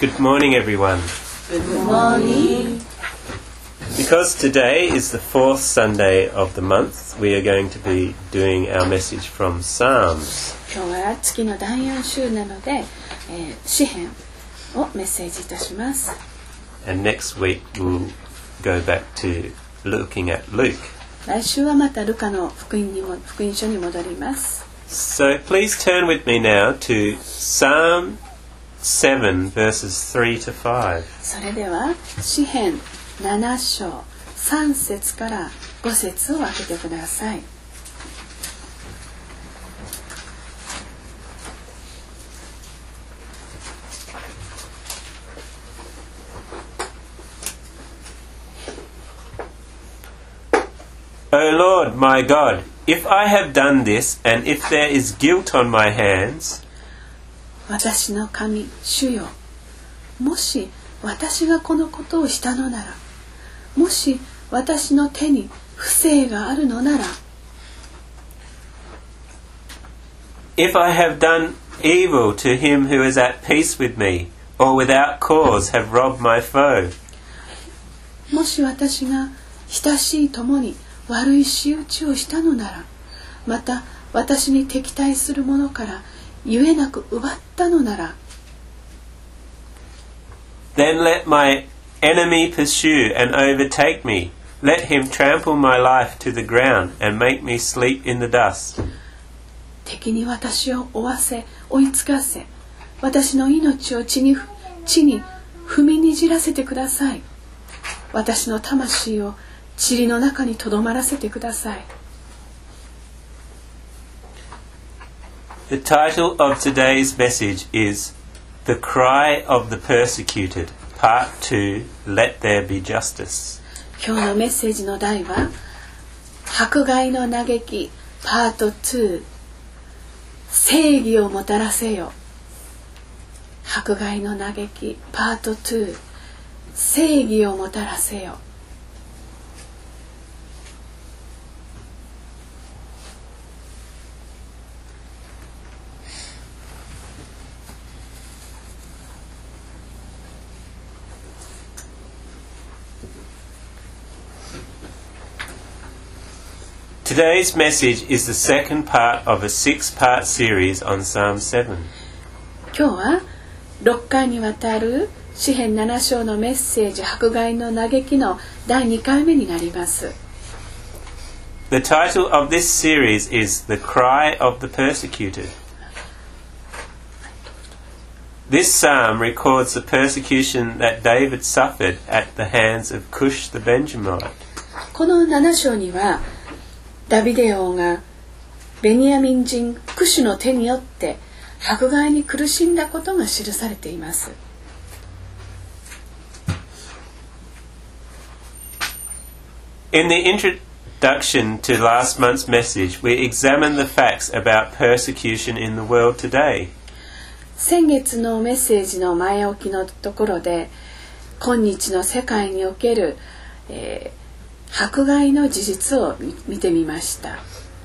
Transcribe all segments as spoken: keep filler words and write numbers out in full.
Good morning, everyone. Good morning. Because today is the fourth Sunday of the month, we are going to be doing our message from Psalms. 今日は月のだいよん週なので、えー、詩編をメッセージいたします。 And next week we'll go back to looking at Luke. 来週はまたルカの福音にも福音書に戻ります。 So please turn with me now to Psalm seven verses three to five. それでは詩編なな章さん節からご節を開けてください。 O Lord, my God, if I have done this, and if there is guilt on my hands, 私の神、主よ、もし私がこのことをしたのなら、もし私の手に不正があるのなら、 if I have done evil to him who is at peace with me, or without cause have robbed my foe, もし私が親しい友に悪い仕打ちをしたのなら、また私に敵対する者からゆえなく奪ったのなら、 then let my enemy pursue and overtake me. Let him trample my life to the ground and make me sleep in the dust. 敵に私を追わせ追いつかせ、私の命を地に地に踏みにじらせてください。私の魂を塵の中にとどまらせてください。 The title of today's message is The Cry of the Persecuted, Part two, Let There Be Justice. 今日のメッセージの題は迫害の嘆きパートに、正義をもたらせよ。迫害の嘆きパートに、正義をもたらせよ。 Today's message is the second part of a six-part series on Psalm seven. 今日はろっかいにわたる詩編なな章のメッセージ迫害の嘆きのだいにかいめになります。 The title of this series is The Cry of the Persecuted. This psalm records the persecution that David suffered at the hands of Cush the Benjamite. このなな章にはダビデ王がベニヤミン人クシュの手によって迫害に苦しんだことが記されています。 In the introduction to last month's message, we examined the facts about persecution in the world today. 先月のメッセージの前置きのところで今日の世界における、えー迫害の事実を見てみました。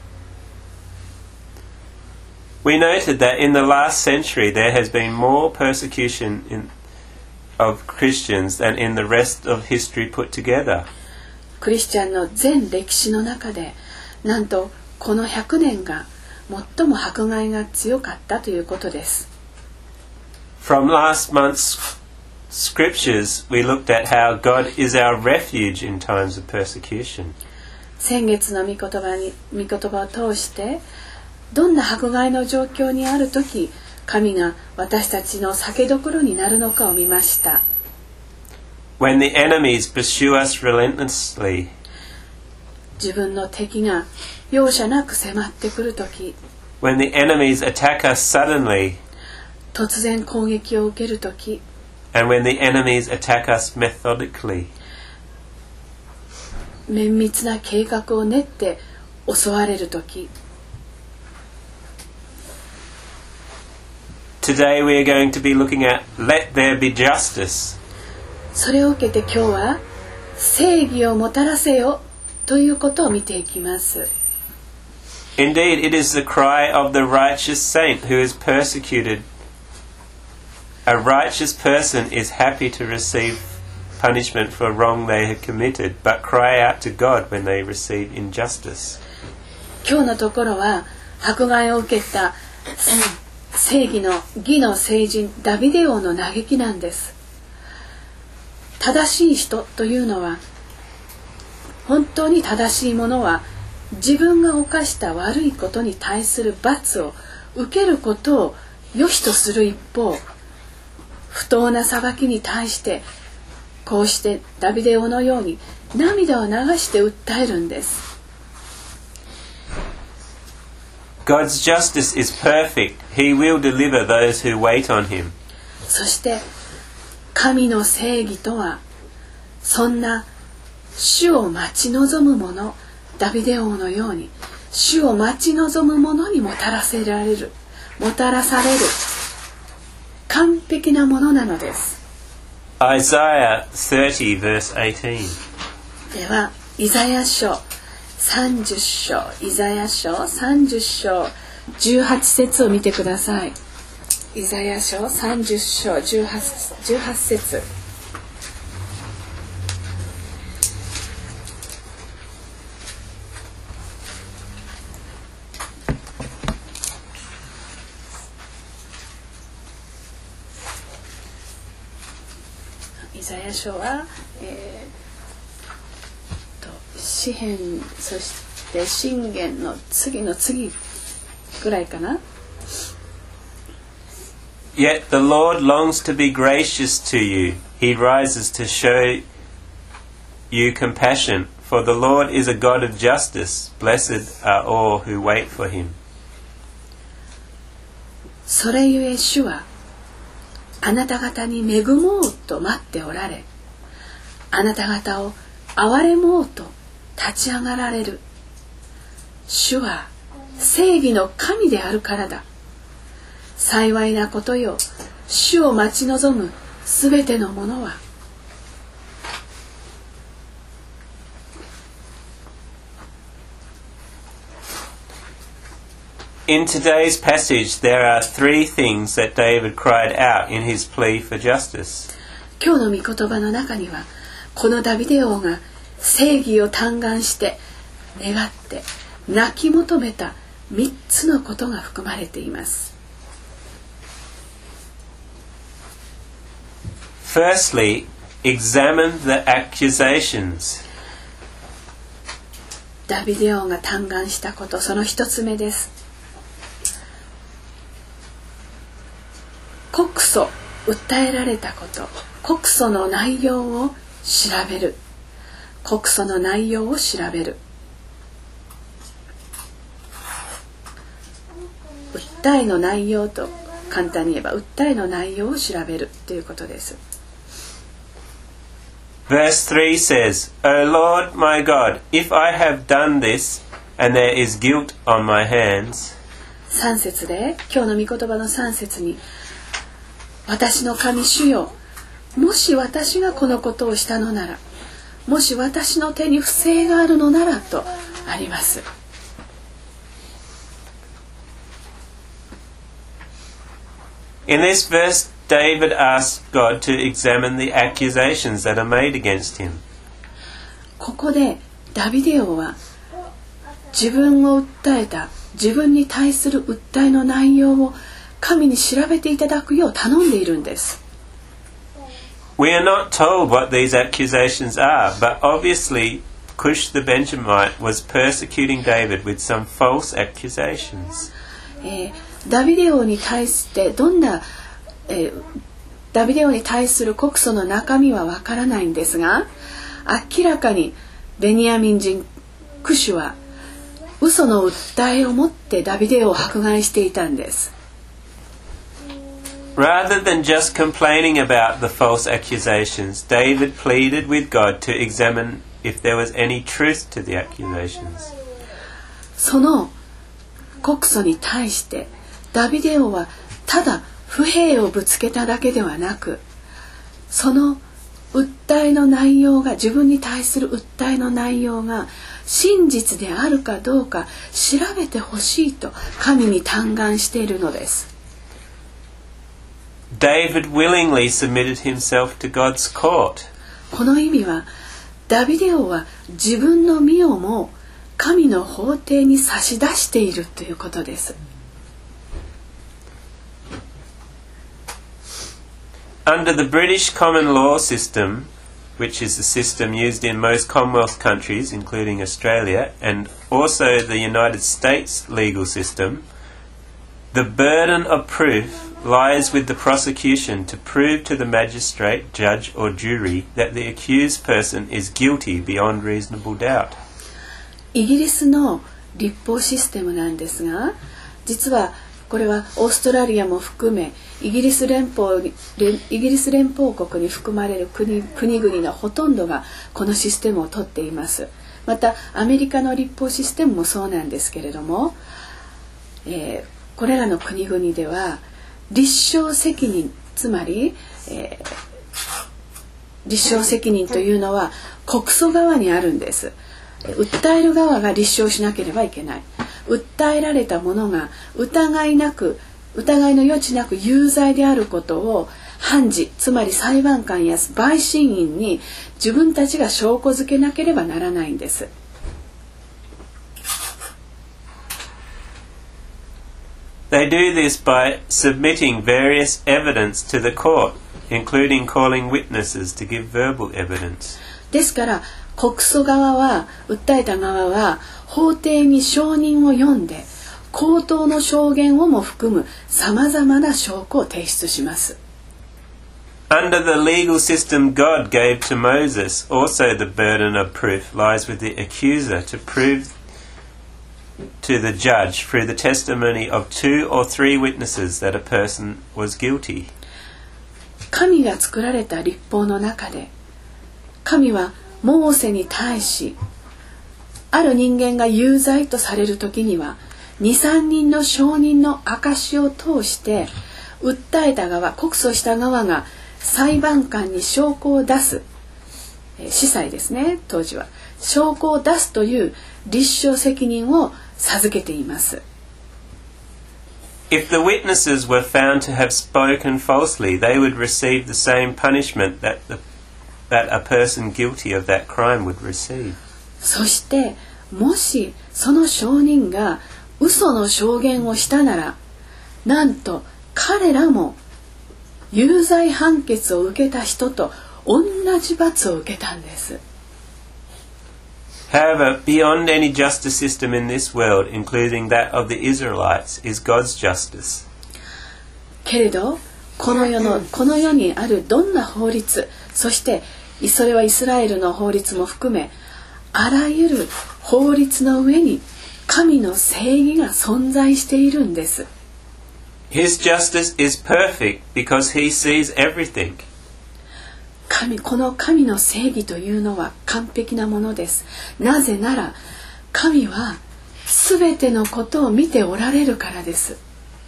We noted that in the last century there has been more persecution in, of Christians than in the rest of history put together. クリスチャンの全歴史の中でなんとこのひゃくねんが最も迫害が強かったということです。 From last month's scriptures, we looked at how God is our refuge in times of persecution. 先月の御言葉に御言葉を通してどんな迫害の状況にあるとき神が私たちの酒どころになるのかを見ました。 When the enemies pursue us relentlessly, 自分の敵が容赦なく迫ってくるとき、 when the enemies attack us suddenly, 突然攻撃を受けるとき、 and when the enemies attack us methodically. 綿密な計画を練って襲われるとき。 Today we are going to be looking at Let There Be Justice. それを受けて今日は正義をもたらせよということを見ていきます。 Indeed, it is the cry of the righteous saint who is persecuted A righteous person is happy to receive punishment for wrong they have committed, but cry out to God when they receive injustice. 今日のところは迫害を受けた正義の義の聖人ダビデ王の嘆きなんです。正しい人というのは、本当に正しいものは自分が犯した悪いことに対する罰を受けることを良しとする一方、不当な裁きに対してこうしてダビデ王のように涙を流して訴えるんです。 God's justice is perfect. He will deliver those who wait on him. そして神の正義とは、そんな主を待ち望む者、ダビデ王のように主を待ち望む者にもたらせられる、もたらされる完璧なものなのです。 Isaiah thirty verse eighteen. ではイザヤ書さんじゅっ章、イザヤ書さんじゅっ章じゅうはち節を見てください。イザヤ書さんじゅっ章じゅうはち節。イザヤ書は、えー、と詩編、そして箴言の次の次ぐらいかな。 Yet the Lord longs to be gracious to you. He rises to show you compassion. For the Lord is a God of justice. Blessed are all who wait for him. それゆえ主はあなた方に恵もうと待っておられ、あなた方を憐れもうと立ち上がられる。主は正義の神であるからだ。幸いなことよ、主を待ち望むすべてのものは。 In today's passage, there are three things that David cried out in his plea for justice. 今日の御言葉の中には、このダビデ王が正義を嘆願して願って泣き求めた三つのことが含まれています。 Firstly, examine the accusations. ダビデ王が嘆願したこと、その一つ目です。告訴、訴えられたこと、告訴の内容を調べる。告訴の内容を調べる。訴えの内容と簡単に言えば、訴えの内容を調べるということです。 Verse three says, O Lord my God, if I have done this, and there is guilt on my hands. 三節で、今日の御言葉の三節に、私の神主よ、もし私がこのことをしたのなら、もし私の手に不正があるのならとあります。 In this verse, David asked God to examine the accusations that are made against him. ここでダビデ王は自分を訴えた、自分に対する訴えの内容を神に調べていただくよう頼んでいるんです。 We are not told what these accusations are, but obviously Cush the Benjamite was persecuting David with some false accusations. えー、ダビデ王に対してどんな、えー、ダビデ王に対する告訴の中身はわからないんですが、明らかにベニヤミン人クシュは嘘の訴えを持ってダビデ王を迫害していたんです。 Rather than just complaining about the false accusations, David pleaded with God to examine if there was any truth to the accusations. その告訴に対してダビデ王はただ不平をぶつけただけではなく、その訴えの内容が、自分に対する訴えの内容が真実であるかどうか調べてほしいと神に嘆願しているのです。 David willingly submitted himself to God's court. この意味は、ダビデ王は自分の身をも神の法廷に差し出しているということです。 Under the British common law system, which is the system used in most Commonwealth countries, including Australia, and also the United States legal system, the burden of proof lies with the prosecution to prove to the magistrate, judge or jury that the accused person is guilty beyond reasonable doubt. イギリスの立法システムなんですが、実はこれはオーストラリアも含めイギリス連邦イギリス連邦国に含まれる 国, 国々のほとんどがこのシステムをとっています。またアメリカの立法システムもそうなんですけれども、えー、これらの国々では立証責任、つまり、えー、立証責任というのは告訴側にあるんです。訴える側が立証しなければいけない。訴えられた者が疑いなく疑いの余地なく有罪であることを判事、つまり裁判官や陪審員に自分たちが証拠づけなければならないんです。 They do this by submitting various evidence to the court, including calling witnesses to give verbal evidence. ですから告訴側は、訴えた側は法廷に証人を呼んで口頭の証言をも含むさまざまな証拠を提出します。 Under the legal system God gave to Moses, also the burden of proof lies with the accuser to prove to the judge through the testimony of two or three witnesses that a person was guilty. 神が作られた律法の中で、神はモーセに対し、ある人間が有罪とされる時にはに、さんにんの証人の証を通して訴えた側、告訴した側が裁判官に証拠を出す、司祭ですね、当時は証拠を出すという立証責任を授けています。 If the witnesses were found to have spoken falsely, they would receive the same punishment that the, that a person guilty of that crime would receive. そしてもしその証人が嘘の証言をしたなら、なんと彼らも有罪判決を受けた人と同じ罰を受けたんです。 However, beyond any justice system in this world, including that of the Israelites, is God's justice. けれど、この世のこの世にあるどんな法律、そしてそれはイスラエルの法律も含め、あらゆる法律の上に神の正義が存在しているんです。 His justice is perfect because he sees everything. 神、この神の正義というのは完璧なものです。なぜなら神はすべてのことを見ておられるからです。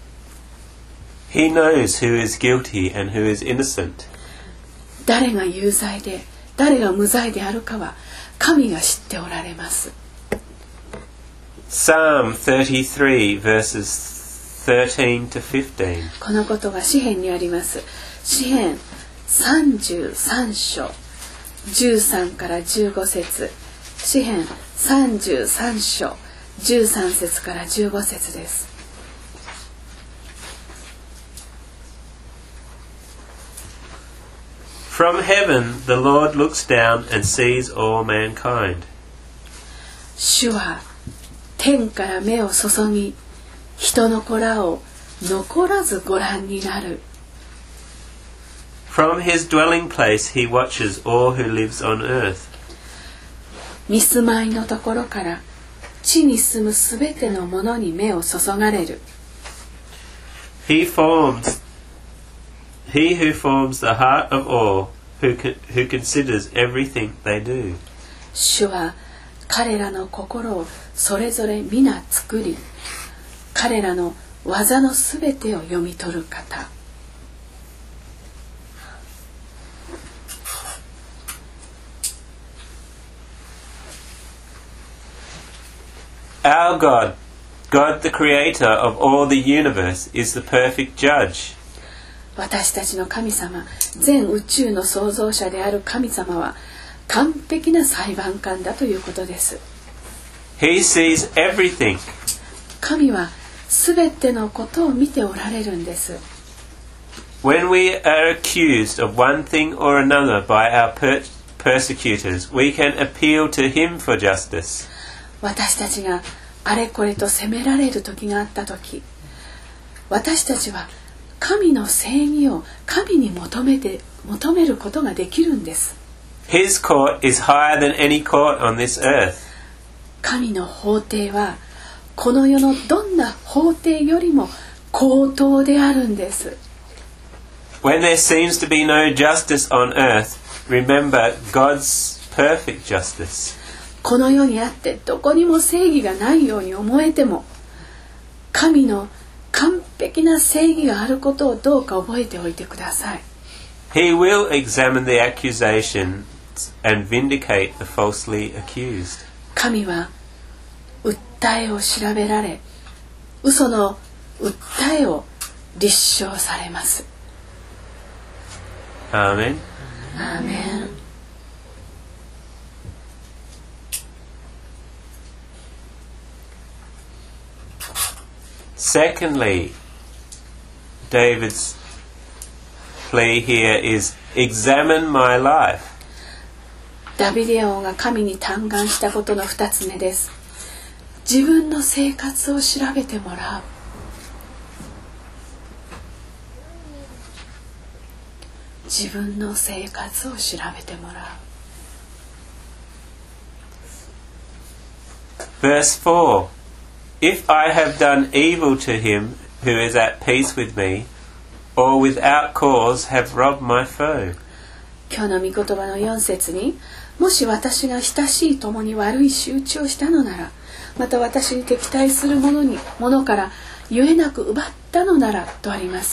He knows who is guilty and who is innocent. 誰が有罪で誰が無罪であるかは神が知っておられます。 Psalm thirty-three verses thirteen to fifteen. このことが詩編にあります。詩編さんじゅうさん章じゅうさんからじゅうご節、詩編さんじゅうさん章じゅうさん節からじゅうご節です。 From heaven the Lord looks down and sees all mankind. 主は天から目を注ぎ、人の子らを残らずご覧になる。 From his dwelling place he watches all who lives on earth. 御住まいのところから地に住むすべてのものに目を注がれる。 He forms, he who forms the heart of all, who, who considers everything they do. 主は彼らの心をそれぞれ皆作り、彼らの技のすべてを読み取る方。 Our God, God the creator of all the universe, is the perfect judge. 私たちの神様、全宇宙の創造者である神様は完璧な裁判官だということです。 He sees everything. 神はすべてのことを見ておられるんです。 When we are accused of one thing or another by our per- persecutors, we can appeal to Him for justice. 私たちがあれこれと責められる時があった時、私たちは神の正義を神に求めて求めることができるんです。 His court is higher than any court on this earth. 神の法廷はこの世のどんな法廷よりも高等であるんです。 When there seems to be no justice on earth, remember God's perfect justice. この世にあってどこにも正義がないように思えても、神の完璧な正義があることをどうか覚えておいてください。 He will examine the accusations and vindicate the falsely accused. 神は訴えを調べられ、嘘の訴えを立証されます。 アーメン。 アーメン。 Secondly, David's plea here is, examine my life. ダビデ王が神に嘆願したことの二つ目です。自分の生活を調べてもらう。自分の生活を調べてもらう。 Verse four. If I have done evil to him who is at peace with me, or without cause have robbed my foe. 今日の御言葉のよん節に、もし私が親しい友に悪い仕打ちをしたのなら、また私に敵対する者に者からゆえなく奪ったのならとあります。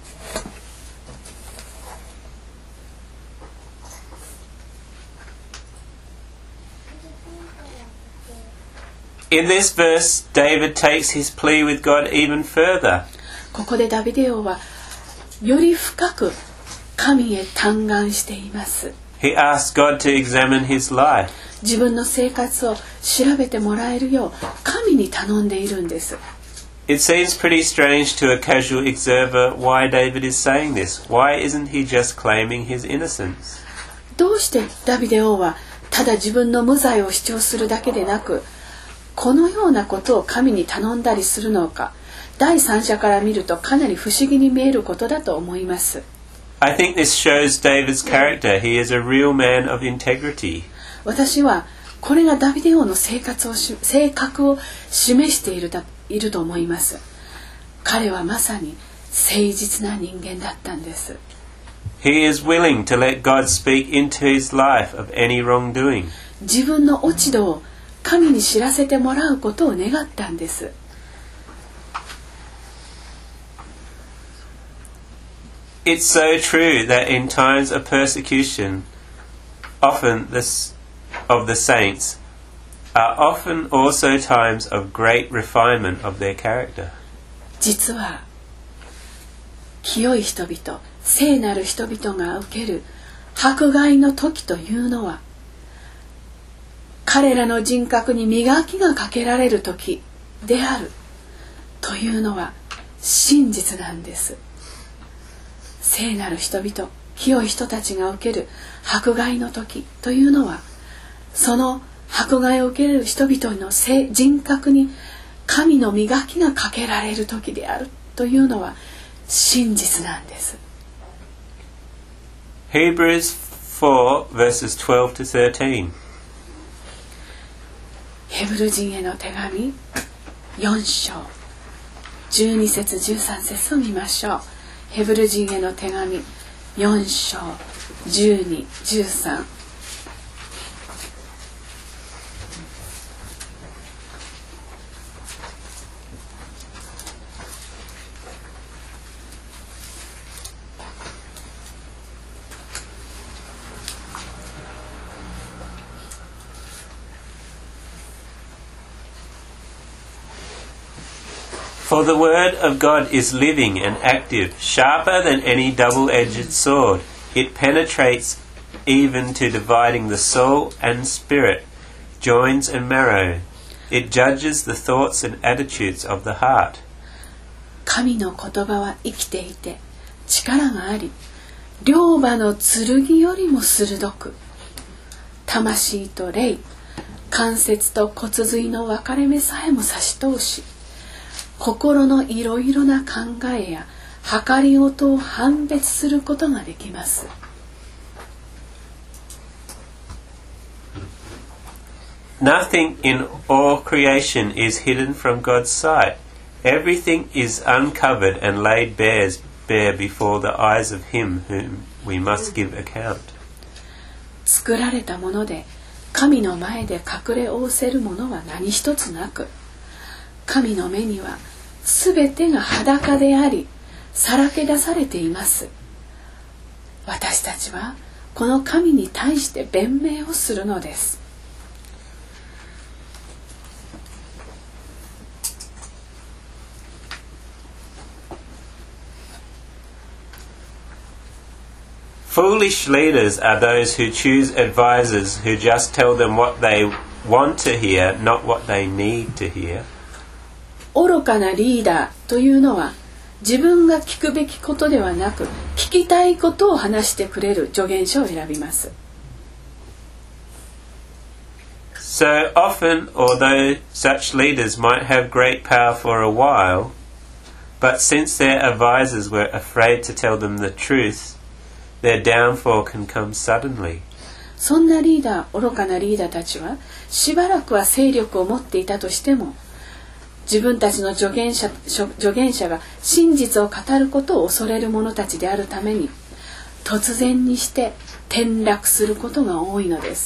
In this verse, David takes his plea with God even further. ここでダビデ王はより深く神へ嘆願しています。 He asks God to examine his life. 自分の生活を調べてもらえるよう神に頼んでいるんです。 It seems pretty strange to a casual observer why David is saying this. Why isn't he just claiming his innocence? どうしてダビデ王はただ自分の無罪を主張するだけでなく、このようなことを神に頼んだりするのか、第三者から見るとかなり不思議に見えることだと思います。 I think this shows David's character. He is a real man of integrity. 私はこれがダビデ王の生活をし性格を示しているだいると思います。彼はまさに誠実な人間だったんです。 He is willing to let God speak into his life of any wrongdoing. 自分の落ち度を神に知らせてもらうことを願ったんです。 It's so true that in times of persecution, often this of the saints are often also times of great refinement of their character. 実は清い人々、聖なる人々が受ける迫害の時というのは、彼らの人格に磨きがかけられる時であるというのは真実なんです。聖なる人々、清い人たちが受ける迫害の時というのは、その迫害を受ける人々の人格に神の磨きがかけられる時であるというのは真実なんです。 Hebrews four verses twelve to thirteen. ヘブル人への手紙よん章じゅうに節じゅうさん節を見ましょう。ヘブル人への手紙よん章じゅうに、じゅうさん。 For the word of God is living and active, sharper than any double-edged sword. It penetrates even to dividing the soul and spirit, joints and marrow. It judges the thoughts and attitudes of the heart. 神の言葉は生きていて力があり、両刃の剣よりも鋭く、魂と霊、関節と骨髄の分かれ目さえも差し通し、心のいろいろな考えや計りごとを判別することができます。 Nothing in all creation is hidden from God's sight. Everything is uncovered and laid bare, bare before the eyes of Him whom we must give account. 作られたもので神の前で隠れおせるものは何一つなく、神の目にはすべてが裸であり、さらけ出されています。私たちはこの神に対して弁明をするのです。 Foolish leaders are those who choose advisors who just tell them what they want to hear, not what they need to hear. 愚かなリーダーというのは、自分が聞くべきことではなく、聞きたいことを話してくれる助言者を選びます。 So often, although such leaders might have great power for a while, but since their advisors were afraid to tell them the truth,Their downfall can come suddenly. そんなリーダー、愚かなリーダーたちはしばらくは勢力を持っていたとしても、自分たちの助言者、助言者が真実を語ることを恐れる者たちであるために、突然にして転落することが多いのです。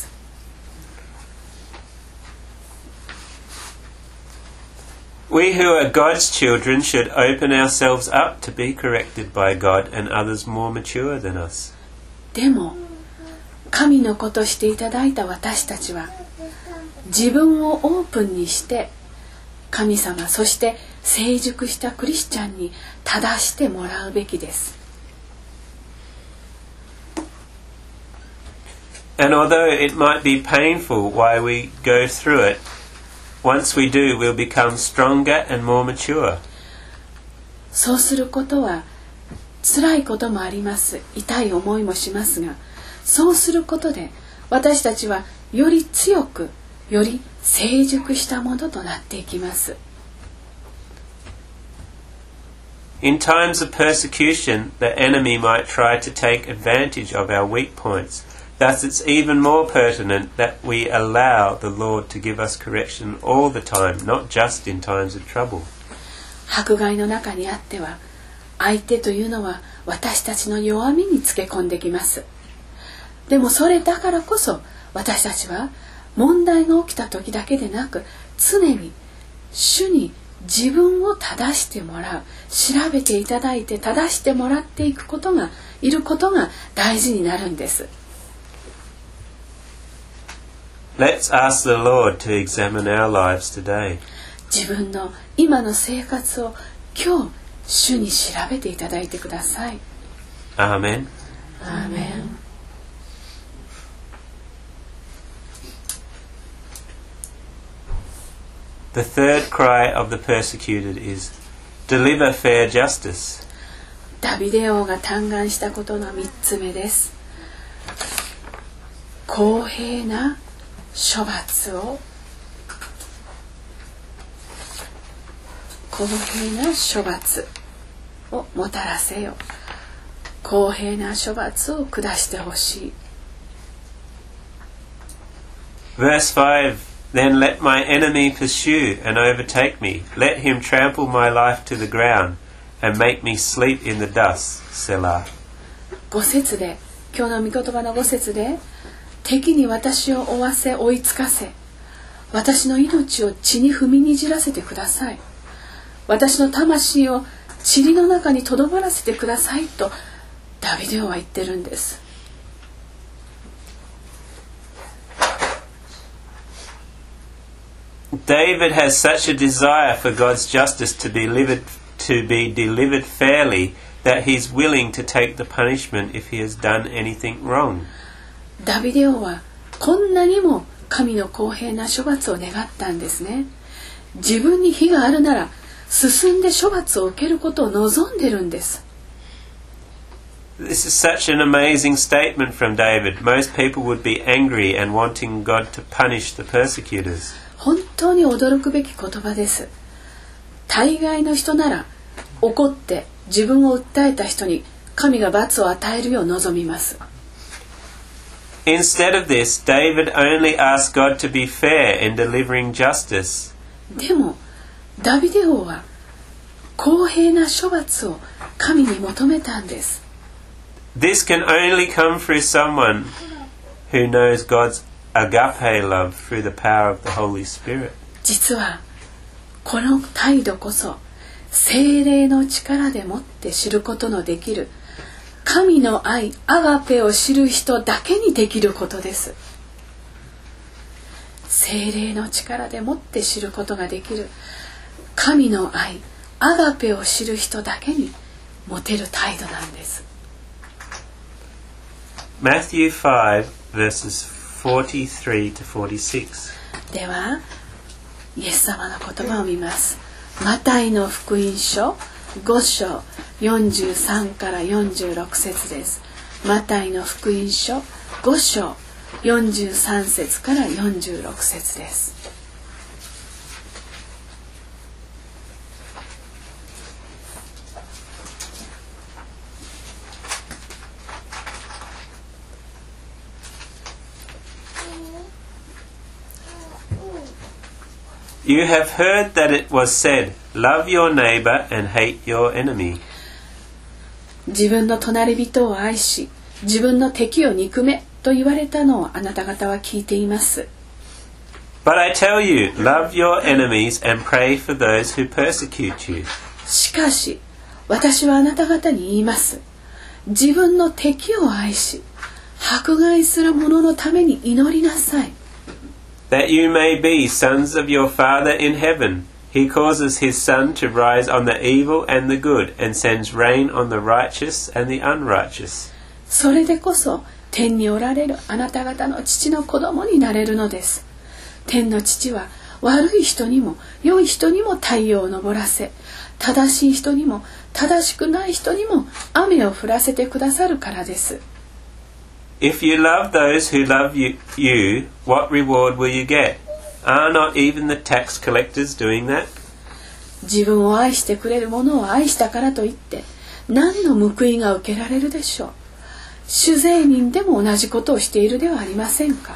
We who are God's children should open ourselves up to be corrected by God and others more mature than us. でも、神の子としていただいた私たちは、自分をオープンにして、神様、そして成熟したクリスチャンに正してもらうべきです。 And although it might be painful while we go through it,Once we do, we'll become stronger and more mature. そうすることは辛いこともあります。痛い思いもしますが、そうすることで私たちはより強く、より成熟したものとなっていきます。 In times of persecution, the enemy might try to take advantage of our weak points.Thus it's even more pertinent that we allow the Lord to give us correction all the time, not just in times of trouble. 迫害の中にあっては、相手というのは私たちの弱みにつけ込んできます。でもそれだからこそ、私たちは問題が起きた時だけでなく、常に主に自分を正してもらう、調べていただいて正してもらっていくことが、いることが大事になるんです。 Let's ask the Lord to examine our lives today. 自分の今の生活を今日主に調べていただいてください。 アーメン。 アーメン。 The third cry of the persecuted is, Deliver fair justice. ダビデ王が嘆願したことの三つ目です。公平な処罰を公平な処罰をもたらせよ。公平な処罰を下してほしい。 Verse five, Then let my enemy pursue and overtake me. Let him trample my life to the ground and make me sleep in the dust. Selah. 五節で、今日の御言葉の五節で、敵に私を追わせ追いつかせ、私の命を血に踏みにじらせてください。私の魂を塵の中にとどまらせてくださいとダビデ王は言ってるんです。 David has such a desire for God's justice to be delivered, to be delivered fairly that he's willing to take the punishment if he has done anything wrong. ダビデ王はこんなにも神の公平な処罰を願ったんですね。自分に非があるなら進んで処罰を受けることを望んでるんです。 This is such an amazing statement from David. Most people would be angry and wanting God to punish the persecutors. 本当に驚くべき言葉です。大概の人なら怒って自分を訴えた人に神が罰を与えるよう望みます。 Instead of this, David only asked God to be fair in delivering justice. でもダビデ王は公平な処罰を神に求めたんです。 This can only come through someone who knows God's agape love through the power of the Holy Spirit. 実はこの態度こそ聖霊の力でもって知ることのできる神の愛アガペを知る人だけにできることです。聖霊の力でもって知ることができる神の愛アガペを知る人だけに持てる態度なんです。 Matthew five verses forty-three to forty-six. ではイエス様の言葉を見ます。マタイの福音書ご章よんじゅうさんからよんじゅうろく節です。マタイの福音書ご章よんじゅうさん節からよんじゅうろく節です。 You have heard that it was said, Love your neighbor and hate your enemy. 自分の隣人を愛し、自分の敵を憎めと言われたのをあなた方は聞いています。 But I tell you, love your enemies and pray for those who persecute you. しかし、私はあなた方に言います。自分の敵を愛し、迫害する者のために祈りなさい。 That you may be sons of your Father in heaven. He causes his sun to rise on the evil and the good, and sends rain on the righteous and the unrighteous. それでこそ天におられるあなた方の父の子供になれるのです。天の父は悪い人にも良い人にも太陽を昇らせ、正しい人にも正しくない人にも雨を降らせてくださるからです。 If you love those who love you, you, what reward will you get? Are not even the tax collectors doing that? 自分を愛してくれる者を愛したからといって何の報いが受けられるでしょう。主税人でも同じことをしているではありませんか。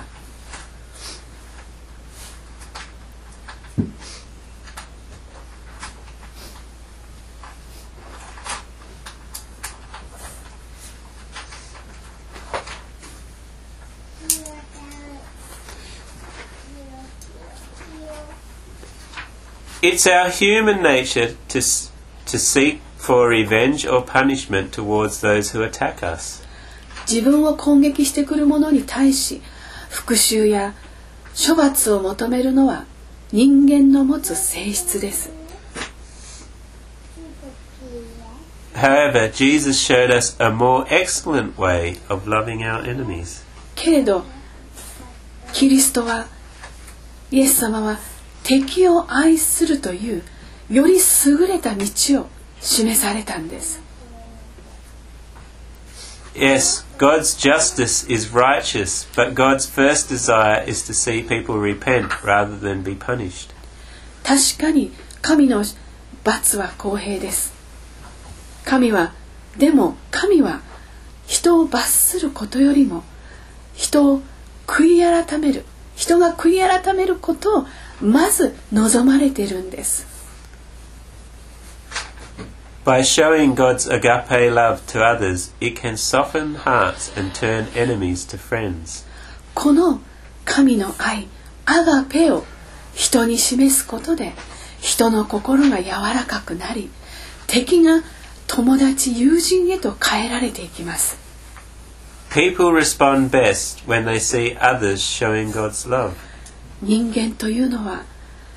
It's our human nature to, to seek for revenge or punishment towards those who attack us. 自分を攻撃してくる者に対し復讐や処罰を求めるのは人間の持つ性質です。 However, Jesus showed us a more excellent way of loving our enemies. けれどキリストはイエス様は敵を愛するというより優れた道を示されたんです。 Yes, God's justice is righteous, but God's first desire is to see people repent rather than be punished. 確かに神の罰は公平です。神は、でも神は人を罰することよりも人を悔い改める、人が悔い改めることをまず望まれているんです。 By showing God's agape love to others, it can soften hearts and turn enemies to friends. この神の愛、アガペを人に示すことで、人の心が柔らかくなり、敵が友達、友人へと変えられていきます。 People respond best when they see others showing God's love. 人間というのは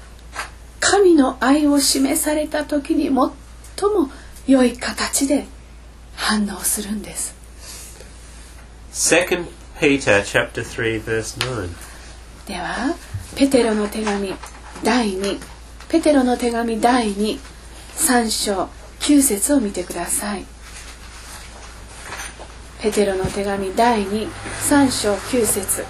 神の愛を示された時に最も良い形で反応するんです。 Second Peter chapter three verse nine. ではペテロの手紙だいにペテロの手紙だいにさん章きゅう節を見てください。ペテロの手紙だいにさん章きゅう節。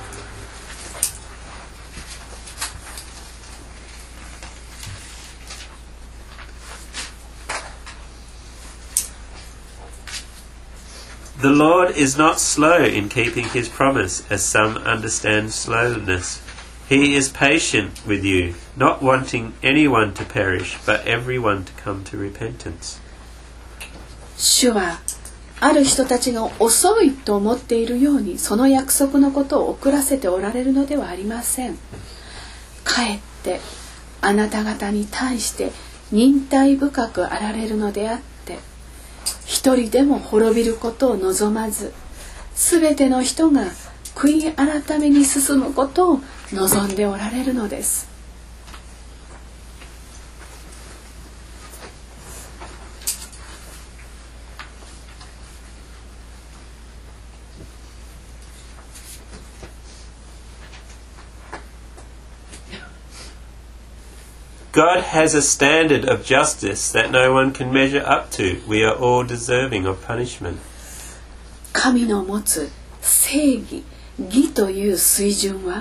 The Lord is not slow in keeping his promise, as some understand slowness. He is patient with you, not wanting anyone to perish, but everyone to come to repentance. 主はある人たちが遅いと思っているようにその約束のことを遅らせておられるのではありません。かえってあなた方に対して忍耐深くあられるのであって、一人でも滅びることを望まず、すべての人が悔い改めに進むことを望んでおられるのです。 God has a standard of justice that no one can measure up to. We are all deserving of punishment. 神の持つ正義、義という水準は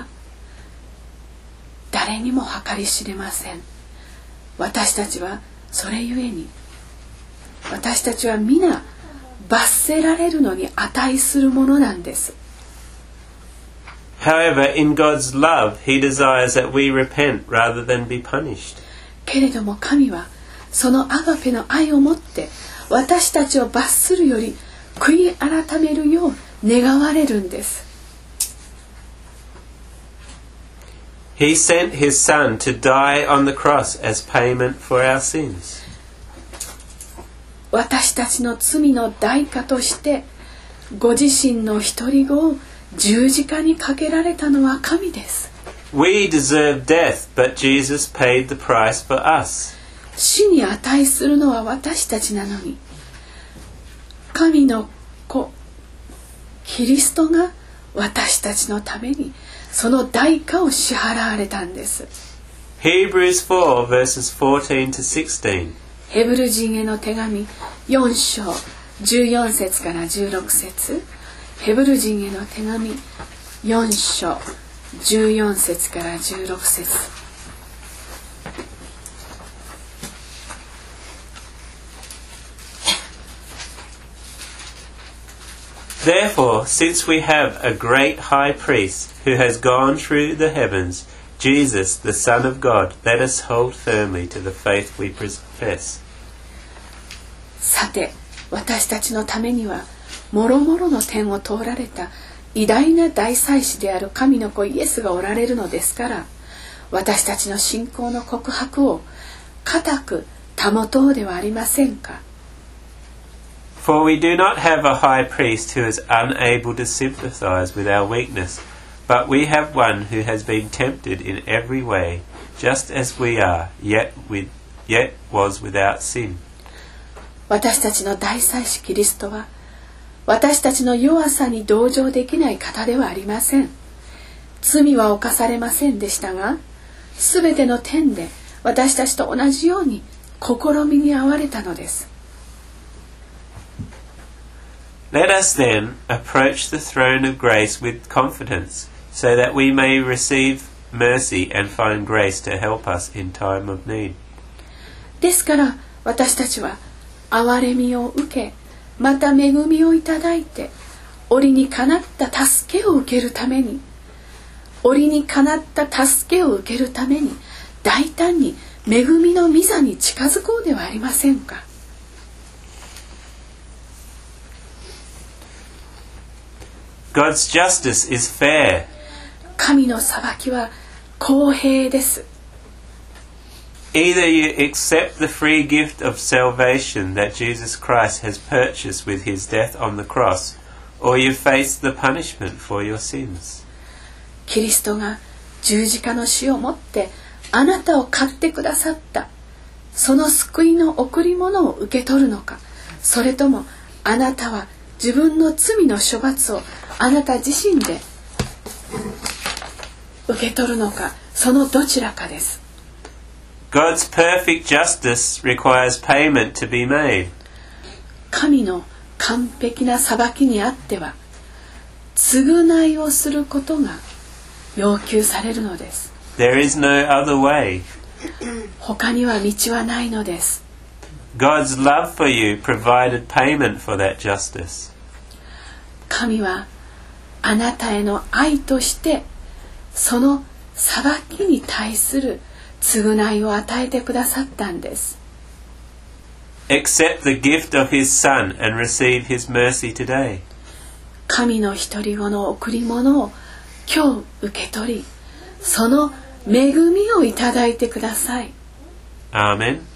誰にも計り知れません。私たちはそれゆえに、私たちは皆罰せられるのに値するものなんです。 However, in God's love, He desires that we repent rather than be punished. けれども神はそのアガペの愛をもって私たちを罰するより悔い改めるよう願われるんです。 He sent His Son to die on the cross as payment for our sins. 私たちの罪の代価としてご自身の一人子を十字架にかけられたのは神です。 We deserve death, but Jesus paid the price for us. 死に値するのは私たちなのに、神の子キリストが私たちのためにその代価を支払われたんです。 Hebrews four verses fourteen to sixteen. ヘブル人への手紙よん章じゅうよん節からじゅうろく節。ヘブル人への手紙よん章じゅうよん節からじゅうろく節。 Therefore, since we have a great high priest who has gone through the heavens, Jesus, the Son of God, let us hold firmly to the faith we profess. さて、私たちのためにはもろもろの点を通られた偉大な大祭司である神の子イエスがおられるのですから、私たちの信仰の告白を固く保とうではありませんか。 For we do not have a high priest who is unable to sympathize with our weakness, but we have one who has been tempted in every way, just as we are, yet, with, yet was without sin. 私たちの大祭司キリストは私たちの弱さに同情できない方ではありません。罪は犯されませんでしたが、すべての点で私たちと同じように試みに遭われたのです。 Let us then approach the throne of grace with confidence, so that we may receive mercy and find grace to help us in time of need. ですから私たちは憐れみを受け、また恵みをいただいて、折にかなった助けを受けるために、折にかなった助けを受けるために、大胆に恵みの御座に近づこうではありませんか。 God's justice is fair. 神の裁きは公平です。 Either you accept the free gift of salvation that Jesus Christ has purchased with his death on the cross, or you face the punishment for your sins. キリストが十字架の死をもってあなたを買ってくださったその救いの贈り物を受け取るのか、それともあなたは自分の罪の処罰をあなた自身で受け取るのか、そのどちらかです。 God's perfect justice requires payment to be made. 神の完璧な裁きにあっては償いをすることが要求されるのです。 There is no other way. 他には道はないのです。 God's love for you provided payment for that justice. 神はあなたへの愛としてその裁きに対する償いを与えてくださったんです。 Accept the gift of His Son and receive His mercy today. 神の一人子の贈り物を今日受け取り、その恵みをいただいてください。 Amen.